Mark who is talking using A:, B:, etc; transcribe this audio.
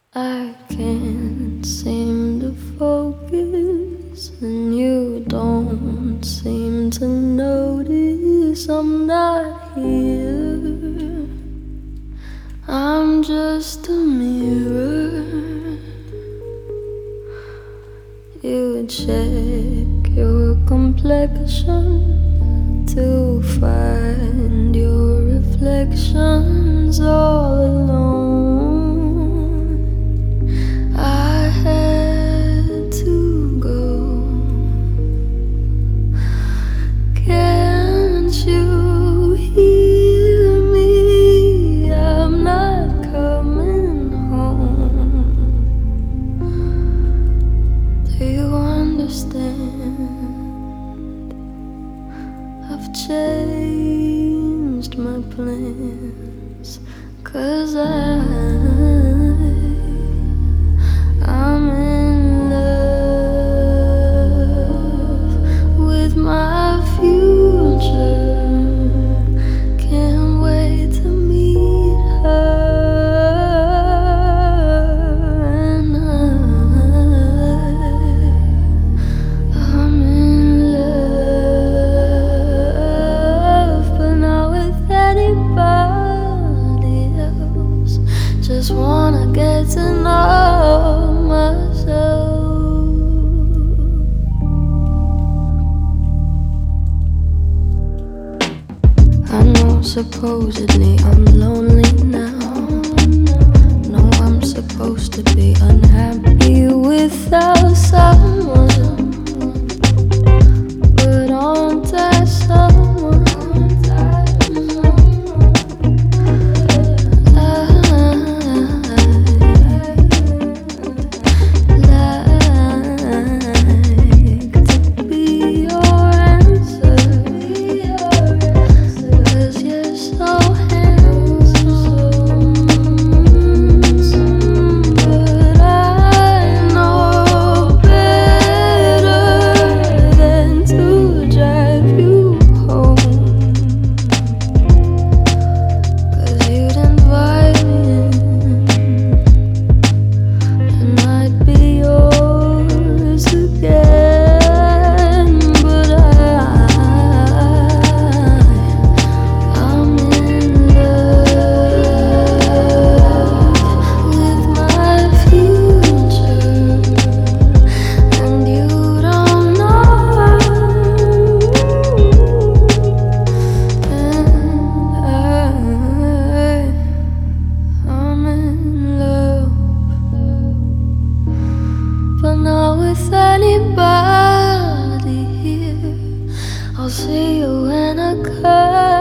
A: I can't seem to focus, and you don't seem to notice I'm not here. I'm just a mirror. You check your complexion to find your reflections all alone. I had to go. Can't you hear me? I'm not coming home. Do you understand? I've changed my plans, 'cause I'm in love with my future. Can't wait to meet her, and I'm in love, but not with anybody else. Just wanna get to know myself. I know supposedly I'm lonely now. No, I'm supposed to be unhappy without someone, but aren't I someone? But not with anybody here. I'll see you when I come.